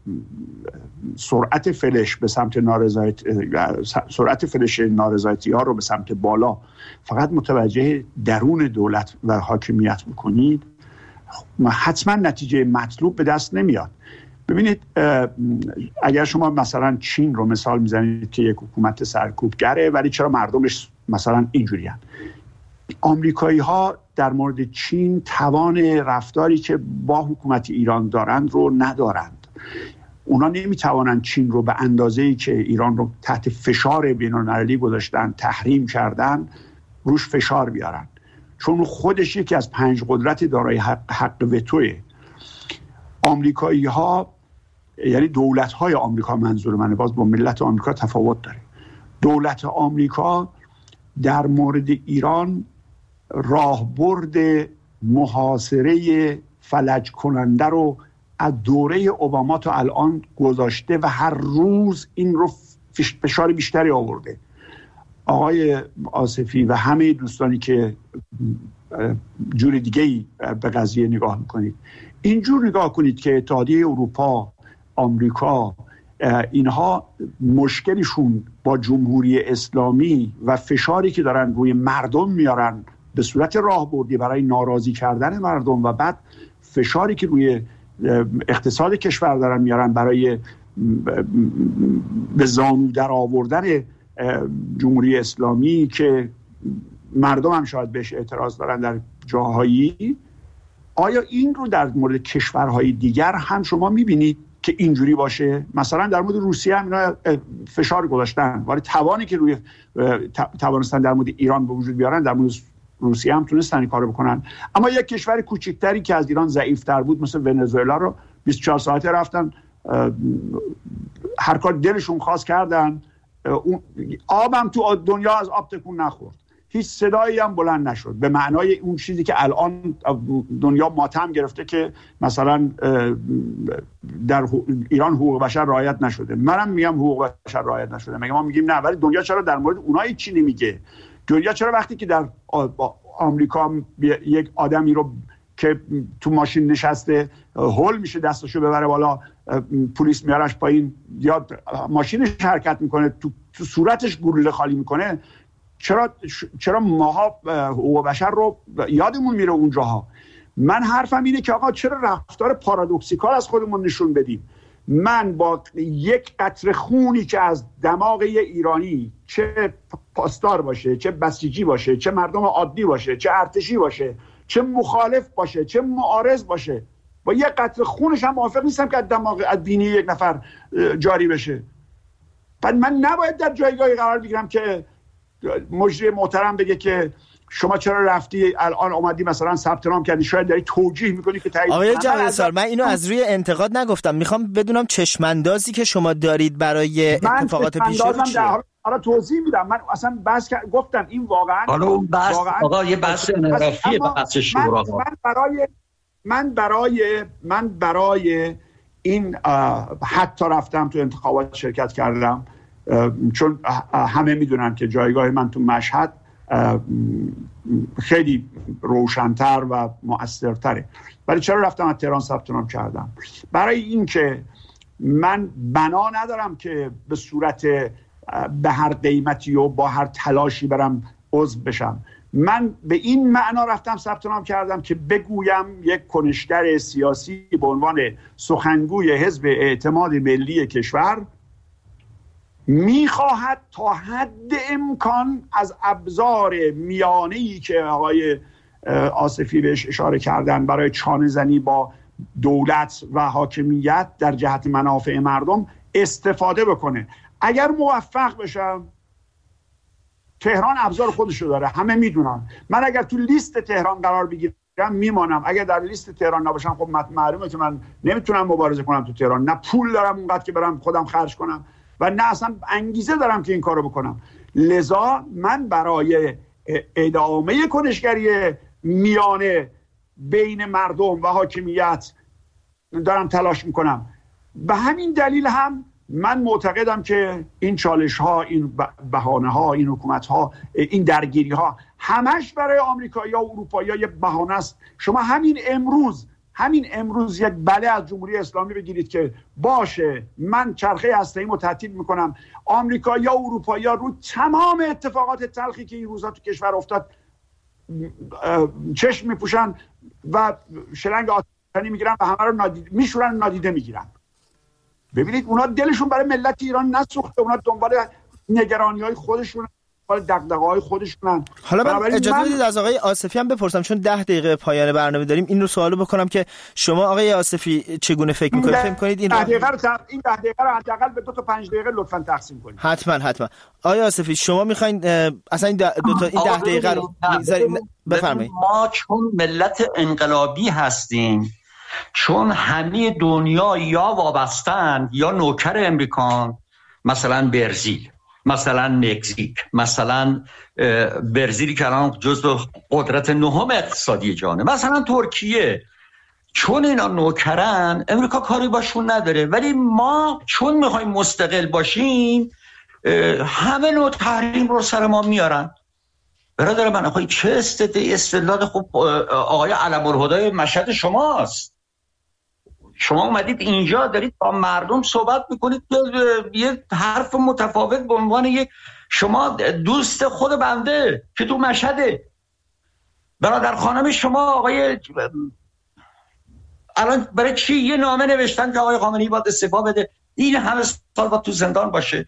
سرعت فلش به سمت نارضایت سرعت فلش نارضایتی ها رو به سمت بالا فقط متوجه درون دولت و حاکمیت بکنید، حتما نتیجه مطلوب به دست نمیاد. ببینید اگر شما مثلا چین رو مثال میزنید که یک حکومت سرکوبگره ولی چرا مردمش مثلا اینجوری هستند، آمریکایی ها در مورد چین توان رفتاری که با حکومت ایران دارند رو ندارند. اونا نمیتوانند چین رو به اندازه‌ای که ایران رو تحت فشار بین‌المللی گذاشتن، تحریم کردن، روش فشار بیارن، چون خودش یکی از پنج قدرت دارای حق, حق وتوه. آمریکایی ها، یعنی دولت های آمریکا، منظور منه، باز با ملت آمریکا تفاوت داره. دولت آمریکا در مورد ایران راهبرد محاصره فلج کننده رو از دوره اوباما تا الان گذاشته و هر روز این رو فشار بیشتری آورده. آقای آصفی و همه دوستانی که جور دیگه‌ای به قضیه نگاه میکنید، اینجور نگاه کنید که اتحادیه اروپا، آمریکا، اینها مشکلشون با جمهوری اسلامی و فشاری که دارن روی مردم میارن به صورت راهبردی برای ناراضی کردن مردم و بعد فشاری که روی اقتصاد کشور دارن میارن برای به زانو در آوردن جمهوری اسلامی که مردم هم شاید بهش اعتراض دارن در جاهایی. آیا این رو در مورد کشورهای دیگر هم شما میبینید که اینجوری باشه؟ مثلا در مورد روسیه هم اینا فشار گذاشتن، ولی توانی که روی توانستن در مورد ایران به وجود بیارن در مورد روسیه هم تونستن این کارو بکنن. اما یک کشور کوچکتری که از ایران ضعیف‌تر بود مثل ونزوئلا رو بیست و چهار ساعته رفتن هر کار دلشون خواست کردن. آبم تو دنیا از آب تکون نخورد، هیچ صدایی هم بلند نشد، به معنای اون چیزی که الان دنیا ماتم گرفته که مثلا در ایران حقوق بشر رعایت نشده. منم میگم حقوق بشر رعایت نشده، مگه ما میگیم نه؟ ولی دنیا چرا در مورد اونایی چی نمیگه؟ دنیا چرا وقتی که در آمریکا یک آدمی رو که تو ماشین نشسته هول میشه دستشو ببره بالا، پلیس میارش پایین یا ماشینش حرکت میکنه، تو, تو صورتش گلوله خالی میکنه، چرا چرا ماها حقوق بشر رو یادمون میره اونجاها؟ من حرفم اینه که آقا چرا رفتار پارادوکسیکال از خودمون نشون بدیم؟ من با یک قطره خونی که از دماغ یه ایرانی، چه پاسدار باشه، چه بسیجی باشه، چه مردم عادی باشه، چه ارتشی باشه، چه مخالف باشه، چه معارض باشه، با یک قطره خونش هم موافق نیستم که از دماغ از بینی یک نفر جاری بشه. پس من نباید در جایگاهی قرار بگیرم که مجری محترم بگه که شما چرا رفتی الان اومدی مثلا ثبت نام کردی، شاید داری توجیه میکنی که تایید. آقای جوادسار، من اینو از روی انتقاد نگفتم، میخوام بدونم چشماندازی که شما دارید برای اتفاقات پیش رو چیه؟ حالا توضیح میدم. من اصلا بحث گفتم این واقعا حالا اون بحث آقا یه بحث انحرافیه، بحث شورا. من, من برای من برای من برای این حتی رفتم تو انتخابات شرکت کردم، چون همه میدونن که جایگاه من تو مشهد خیلی روشن‌تر و مؤثرتره. ولی چرا رفتم از تهران ثبت نام کردم؟ برای اینکه من بنا ندارم که به صورت به هر قیمتی و با هر تلاشی برم عضو بشم. من به این معنا رفتم ثبت نام کردم که بگویم یک کنشگر سیاسی به عنوان سخنگوی حزب اعتماد ملی کشور میخواهد تا حد امکان از ابزار میانه‌ای که آقای آصفی بهش اشاره کردن برای چانه زنی با دولت و حاکمیت در جهت منافع مردم استفاده بکنه. اگر موفق بشم، تهران ابزار خودشو داره، همه میدونن. من اگر تو لیست تهران قرار بگیرم میمانم، اگر در لیست تهران نباشم خب معلومه که من نمیتونم مبارزه کنم تو تهران. نه پول دارم اونقدر که برم خودم خرج کنم و نه اصلا انگیزه دارم که این کارو بکنم. لذا من برای ادامه کنشگری میانه بین مردم و حاکمیت دارم تلاش میکنم. به همین دلیل هم من معتقدم که این چالش ها، این بهانه ها، این حکومت ها، این درگیری ها همش برای آمریکایی ها و اروپایی ها یه بهانه است. شما همین امروز همین امروز یک بله از جمهوری اسلامی بگیرید که باشه من چرخه هسته‌ایمو تعطیل میکنم، آمریکایی ها و اروپایی ها رو تمام اتفاقات تلخی که این روزا تو کشور افتاد چشم میپوشن و شلنگ آتش‌زنی میگیرن و همه رو نادیده میشورن، نادیده میگیرن. ببینید اونا دلشون برای ملت ایران نسوخته، اونا دنبال نگرانی‌های خودشون، دنبال دغدغه‌های خودشونن. حالا من اجازه بدید از آقای آصفی هم بپرسم، چون ده دقیقه پایان برنامه داریم، این رو سوالو بکنم که شما آقای آصفی چگونه فکر می‌کنید؟ فکر می‌کنید این ده دقیقه رو این ده دقیقه رو حداقل به دو تا پنج دقیقه لطفاً تقسیم کنید. حتما حتما. آقای آصفی شما می‌خواید اصلا این دو تا این ده دقیقه رو بفرمایید. ما چون ملت انقلابی هستیم، چون همه دنیا یا وابستن یا نوکر امریکان، مثلا برزیل، مثلا مکزیک، مثلا برزیلی که الان جزو قدرت نهم اقتصادی جهانه، مثلا ترکیه، چون اینا نوکرن امریکا کاری باشون نداره. ولی ما چون میخوایم مستقل باشیم همه نوع تحریم رو سر ما میارن. برادر من آخه چه استدلال خوب آقای علم‌الهدی مشهد شماست. شما اومدید اینجا دارید با مردم صحبت میکنید، یه حرف متفاوت به عنوان یک شما دوست خود بنده که تو مشهده. برادر خانم شما آقای الان برای چی یه نامه نوشتن که آقای خامنه‌ای باید استعفا بده؟ این همه سال باید تو زندان باشه.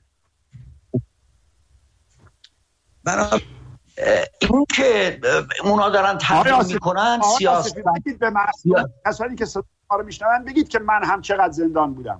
برای این که اونا دارن تحریم میکنن سیاست. بگید به کسانی که صدا رو میشنون بگید که من هم چقدر زندان بودم.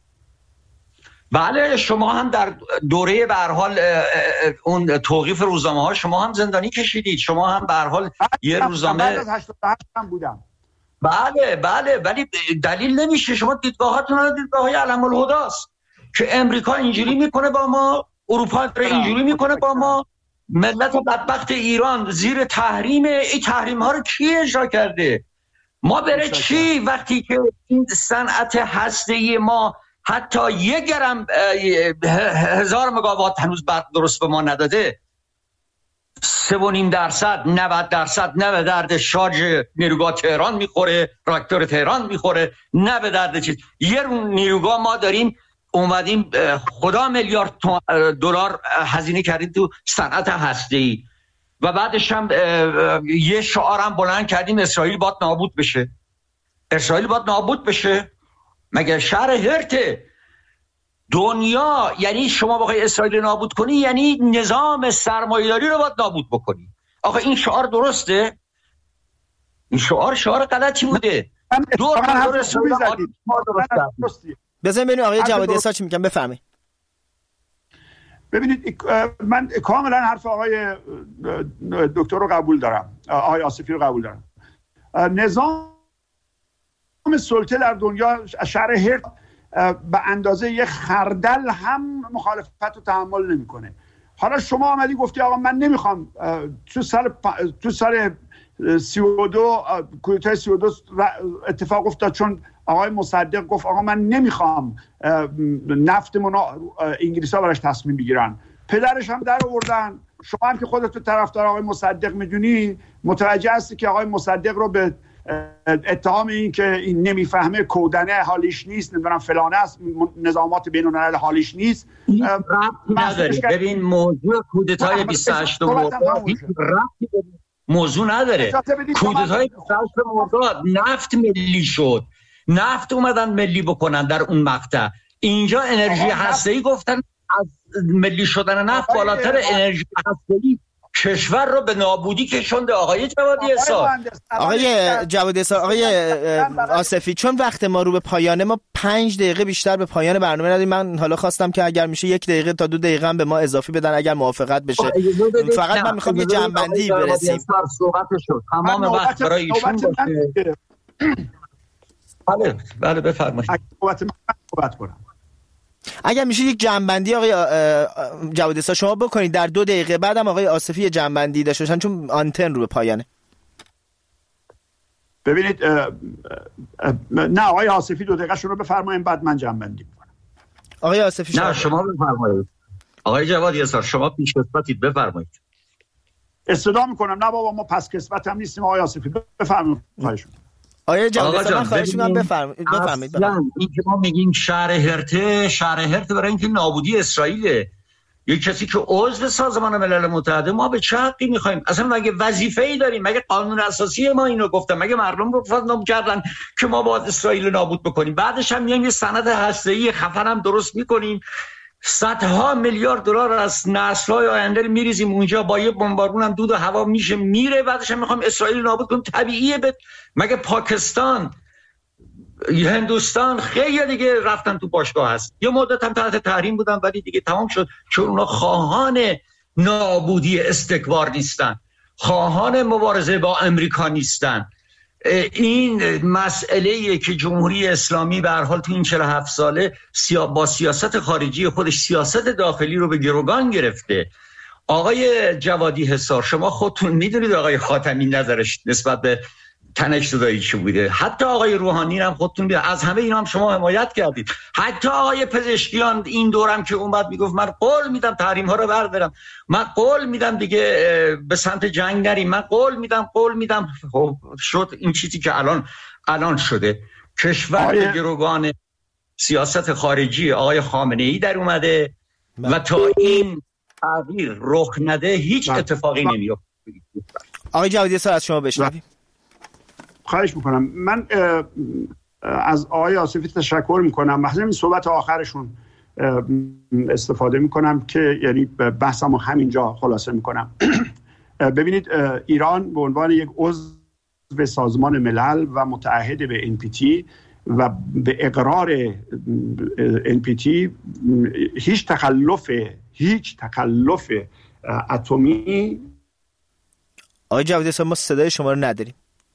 بله شما هم در دوره به هر حال اون توقیف روزنامه ها شما هم زندانی کشیدید، شما هم به هر حال یه روزنامه بعد از هشتاد و هشت هم بودم. بله بله ولی دلیل نمیشه شما دیدگاهاتون رو دیدگاه‌های علم‌الهدی است که امریکا اینجوری میکنه با ما، اروپا اینجوری میکنه با ما. ملت بدبخت ایران زیر تحریم، این تحریم ها رو کی اجرا کرده؟ ما بره چی وقتی که این صنعت هسته‌ای ما حتی یک گرم هزار مگاوات هنوز برق درست به ما نداده؟ سه و نیم درصد نود درصد نه به درد شارژ نیروگاه تهران میخوره، راکتور تهران میخوره، نه به درد چیز. یه نیروگاه ما داریم اومدیم خدا میلیارد دلار هزینه کردیم تو صنعت هسته‌ای و بعدش هم یه شعارم بلند کردیم اسرائیل باید نابود بشه. اسرائیل باید نابود بشه؟ مگه شهر هرته دنیا؟ یعنی شما بخوای اسرائیل نابود کنی یعنی نظام سرمایه‌داری رو باید نابود بکنی. آخه این شعار درسته؟ این شعار شعار غلطی بوده. دور دور اسرائیل درسته. بزن ببینید آقای جوادی اسحاق چی میگن، بفرمایید. ببینید من کاملا حرف آقای دکتر رو قبول دارم، آقای آصفی رو قبول دارم. نظام سلطه در دنیا شهر هرت به اندازه یه خردل هم مخالفت رو تحمل نمیکنه. حالا شما آمدی گفتی آقا من نمیخوام، تو سال تو سال سی و دو کودتای سی و دو اتفاق افتاد چون آقای مصدق گفت آقا من نمیخوام نفتمون انگلیس‌ها براش تصمیم بگیرن. پدرش هم در آوردن. شما هم که خودت طرفدار آقای مصدق میدونی متوجه هستی که آقای مصدق رو به اتهام این که این نمیفهمه، کودنه حالیش نیست، نمیدونم فلانه است، نظامات بین‌الملل حالیش نیست. نداره. ببین موضوع کودتای بیست و هشتم مرداد موضوع نداره. کودتای بیست و هشتم مرداد نفت ملی شد، نفت اومدن ملی بکنن در اون مقطع. اینجا انرژی هسته‌ای گفتن از ملی شدن نفت بالاتر انرژی هسته‌ای کشور رو به نابودی کشونده. آقای جوادی اسحاق آقای جوادی اسحاق آقای آصفی، چون وقت ما رو به پایانه، ما پنج دقیقه بیشتر به پایان برنامه نداریم. من حالا خواستم که اگر میشه یک دقیقه تا دو دقیقه هم به ما اضافی بدن اگر موافقت بشه. فقط من میخوام یه جنبندی برسیم. تمام وقت برای ایشون باشه. بله بله بفرمایید. صحبت کنم. اگر میشه یک جنبندی آقای جوادی اسحاق شما بکنید در دو دقیقه، بعدم آقای آصفی جنبندی داشته باشن چون آنتن رو به پایانه. ببینید اه اه نه آقای آصفی دو دقیقه شون رو بفرمایید بعد من جنبندی میکنم. آقای آصفی شما نه شما بفرمایید. آقای جوادی اسحاق شما پیشکسوتید، بفرمایید. استدعا میکنم نه بابا ما پس کسوت هم نیستیم. آقای آصفی بفرمایید. خواهش میکنم. آقای جوادی اسحاق من خواهش میکنم بفرمایید. بفرمایید. این که ما میگیم شهر هرته، شهر هرته برای اینکه نابودی اسرائیله. یک کسی که عضو سازمان ملل متحد، ما به چه حقی میخوایم؟ اصلا مگه وظیفه‌ای داریم؟ مگه قانون اساسی ما اینو گفته؟ مگه مردم رو فاضل کردن که ما باید اسرائیل نابود بکنیم؟ بعدش هم میایم یه سند هسته‌ای خفن هم درست میکنیم، صدها میلیارد دلار از نسل‌های آینده میریزیم اونجا، با یه بمبارون هم دود و هوا میشه میره، بعدش هم میخوایم اسرائیل نابود کنیم. طبیعیه. به مگه پاکستان، هندوستان خیلی دیگه رفتن تو باشگاه هست، یه مدت هم تحت تحریم بودن ولی دیگه تمام شد، چون اونا خواهان نابودی استکبار نیستن، خواهان مبارزه با امریکا نیستن. این مسئله‌ایه که جمهوری اسلامی به هر حال تو این چهل و هفت ساله سیا با سیاست خارجی خودش سیاست داخلی رو به گروگان گرفته. آقای جوادی اسحاق شما خودتون میدونید آقای خاتمی نظرش نسبت به تنش زدایی چی بوده، حتی آقای روحانی هم خودتون بیده. از همه اینا هم شما حمایت کردید. حتی آقای پزشکیان این دورم که اومد میگفت من قول میدم تحریم ها رو بردارم، من قول میدم دیگه به سمت جنگ نریم، من قول میدم قول میدم خب شد این چیزی که الان الان شده. کشور به گروگان سیاست خارجی آقای خامنه ای در اومده و تا این تغییر رخ نده هیچ اتفاقی نمیفته. آقای جوادی اسحاق از شما بشنویم. خواهش میکنم. من از آقای آصفی تشکر میکنم. مثلا این صحبت آخرشون استفاده میکنم که یعنی بحثمو همینجا خلاصه میکنم. ببینید ایران به عنوان یک عضو سازمان ملل و متعهد به ان پی تی و به اقرار ان پی تی هیچ تخلف هیچ تخلف اتمی. آقای جوادی اسحاق ما صدای شما رو نداریم.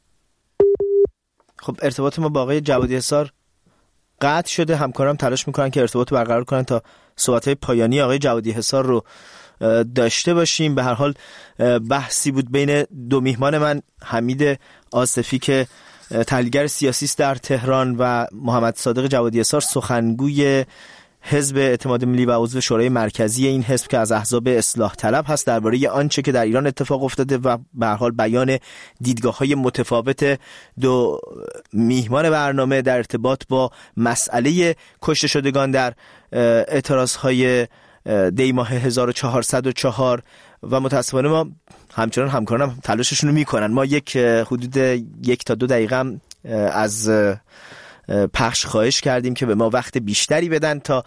خب ارتباط ما با آقای جوادی اسحاق قطع شده. همکارم تلاش میکنن که ارتباط برقرار کنن تا صحبت‌های پایانی آقای جوادی اسحاق رو داشته باشیم. به هر حال بحثی بود بین دو میهمان من، حمید آصفی که تحلیلگر سیاسی است در تهران و محمد صادق جوادی اسحاق سخنگوی حزب اعتماد ملی و عضو شورای مرکزی این حزب که از احزاب اصلاح طلب هست، درباره آنچه که در ایران اتفاق افتاده و به هر حال بیان دیدگاه‌های متفاوت دو میهمان برنامه در ارتباط با مسئله کشته شدگان در اعتراضهای دی ماه هزار و چهارصد و چهار و متاسفانه ما همچنان همکارانم تلاششون رو میکنن. ما یک حدود یک تا دو دقیقه هم از پخش خواهش کردیم که به ما وقت بیشتری بدن تا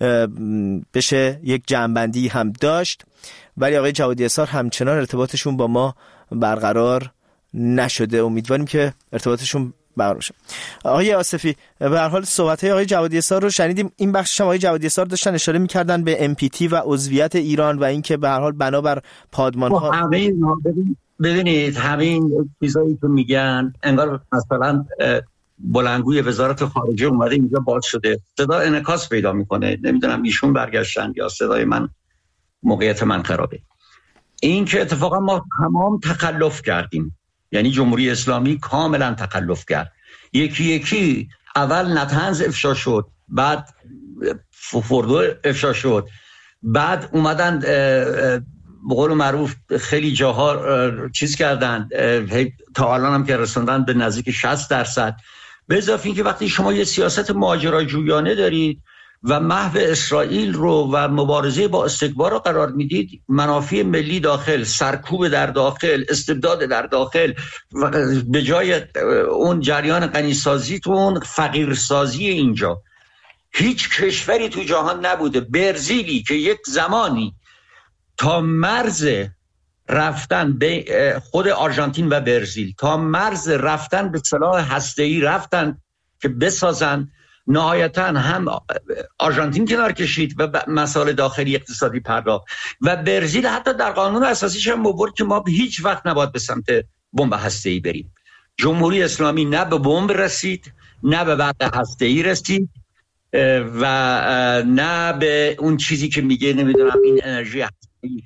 بشه یک جمع‌بندی هم داشت، ولی آقای جوادی اسار همچنان ارتباطشون با ما برقرار نشده. امیدواریم که ارتباطشون برقرار شه. آقای آصفی، به هر حال صحبت‌های آقای جوادی اسار رو شنیدیم. این بخشش هم آقای جوادی اسار داشتن اشاره می‌کردن به ام پی تی و عضویت ایران و اینکه به هر حال بنابر پادمان‌ها همه ببینید همین چیزایی که میگن انگار مثلا بلندگوی وزارت خارجه اومده اینجا باز شده، صدا انعکاس پیدا میکنه. نمیدونم ایشون برگشتن یا صدای من موقعیت من خرابه. این که اتفاقا ما تمام تخلف کردیم، یعنی جمهوری اسلامی کاملا تخلف کرد. یکی یکی اول نتنز افشا شد، بعد فوردو افشا شد، بعد اومدن به قول معروف خیلی جاها چیز کردن، تا الان هم که رسوندن به نزدیک شصت درصد. به اضافه اینکه وقتی شما یه سیاست ماجراجویانه دارید و محو اسرائیل رو و مبارزه با استکبار رو قرار میدید، منافع ملی داخل، سرکوب در داخل، استبداد در داخل و به جای اون جریان غنیسازیتون فقیرسازی اینجا. هیچ کشوری تو جهان نبوده، برزیلی که یک زمانی تا مرز رفتن به خود آرژانتین و برزیل تا مرز رفتن به سلاح هسته‌ای رفتن که بسازن، نهایتا هم آرژانتین کنار کشید و مسائل داخلی اقتصادی پرداخت و برزیل حتی در قانون اساسیش هم آورد که ما هیچ وقت نباید به سمت بمب هسته‌ای بریم. جمهوری اسلامی نه به بمب رسید، نه به برق هسته‌ای رسید و نه به اون چیزی که میگه نمیدونم این انرژی هسته‌ای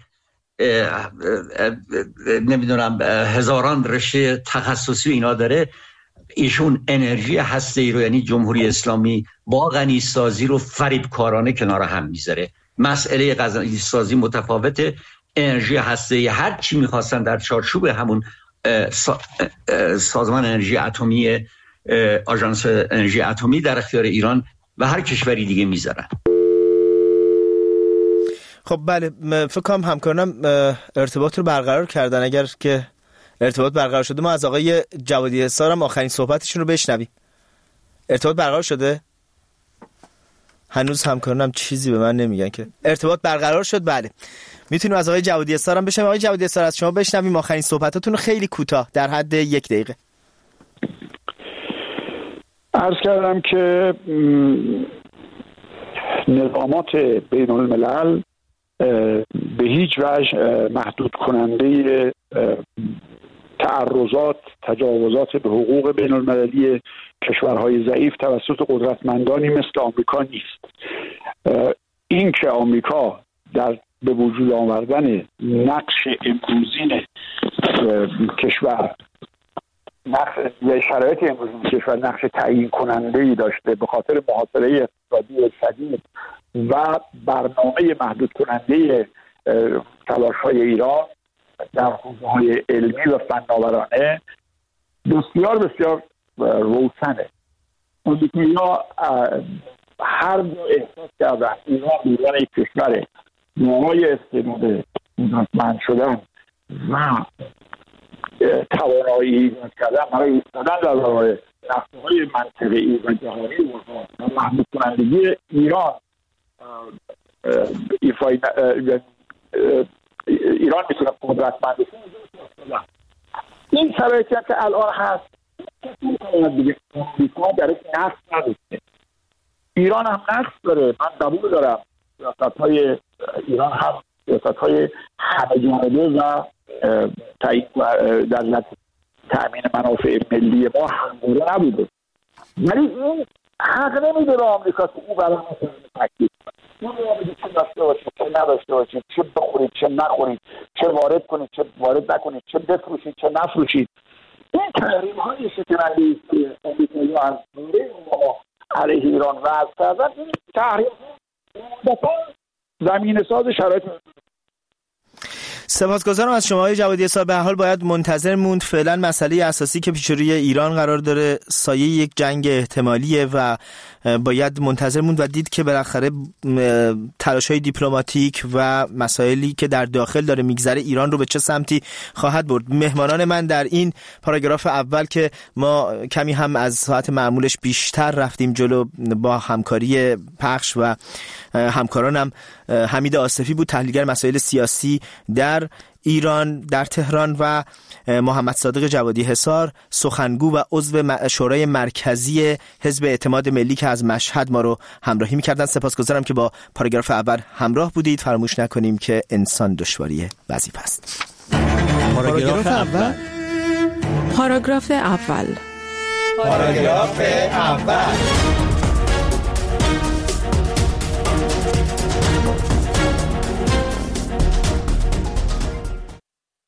نمیدونم هزاران رشته تخصصی اینا داره. ایشون انرژی هسته‌ای رو، یعنی جمهوری اسلامی، با غنیسازی رو فریبکارانه کنار هم میذاره. مسئله غنیسازی متفاوته، انرژی هسته‌ای هر چی میخواستن در چارچوب همون سازمان انرژی اتمی، آژانس انرژی اتمی در اختیار ایران و هر کشوری دیگه میذارن. خب بله، فکر کنم همکارانم ارتباط رو برقرار کردن. اگر که ارتباط برقرار شده ما از آقای جوادی اسار هم آخرین صحبتشون رو بشنویم. ارتباط برقرار شده؟ هنوز همکارانم چیزی به من نمیگن که ارتباط برقرار شد. بله، میتونیم از آقای جوادی اسار هم بشنویم. آقای جوادی اسار، از شما بشنویم آخرین صحبتاتون رو خیلی کوتاه در حد یک دقیقه. عرض کردم که نظامات بین الملل به هیچ وجه محدود کننده تعرضات، تجاوزات به حقوق بین المللی کشورهای ضعیف توسط قدرتمندانی مثل آمریکا نیست. این که آمریکا در به وجود آوردن نقش امروزین کشور، نقش شرایط امروزین کشور نقش تعیین کننده‌ای داشته به خاطر محاصره اقتصادی شدید و برنامه محدود کننده تلاش‌های ایران در حوزه‌های علمی و فناورانه بسیار بسیار روشنه. امریکایی‌ها هر جا احساس کردن ایران ایران یک کشور دارای استعداد قدرتمند شدن و توانایی ایجاد کردن برای ایستادن در برابر نقشه‌های منطقه‌ای و جهانی و محدود کنندگی ایران، ایفای ایران میتونه قدرتمند بشه. این شرایطی که الان هست دیگه امریکا درش نقص نداشته، ایران هم نقص داره. من قبول دارم سیاست‌های ایران هم سیاست‌های همه جانبه و در تأمین منافع ملی ما همگونه نبوده، ولی این حق نمیده به آمریکا که او برای ما تکلیف کنه. اون رابطه چه داشته باشید چه نداشته باشید، چه بخورید چه نخورید، چه وارد کنید چه وارد نکنید، چه بفروشید چه نفروشید. این تحریم های شکننده که امریکایی ها از دوره ما علیه ایران وضع کردن، این تحریم زمین ساز شرایط. سپاسگزارم از شما آقای جوادی حصار. به هر حال باید منتظر موند. فعلا مسئله اساسی که پیش روی ایران قرار داره سایه یک جنگ احتمالیه و باید منتظر موند و دید که بالاخره تلاش‌های دیپلماتیک و مسائلی که در داخل داره میگذره ایران رو به چه سمتی خواهد برد. مهمانان من در این پاراگراف اول که ما کمی هم از ساعت معمولش بیشتر رفتیم جلو با همکاری پخش و همکارانم حمید آصفی بود، تحلیلگر مسائل سیاسی در ایران در تهران، و محمد صادق جوادی حصار، سخنگو و عضو شورای مرکزی حزب اعتماد ملی که از مشهد ما رو همراهی می‌کردن. سپاسگزارم که با پاراگراف اول همراه بودید. فراموش نکنیم که انسان دشواری وظیفه است. پاراگراف اول پاراگراف اول پاراگراف اول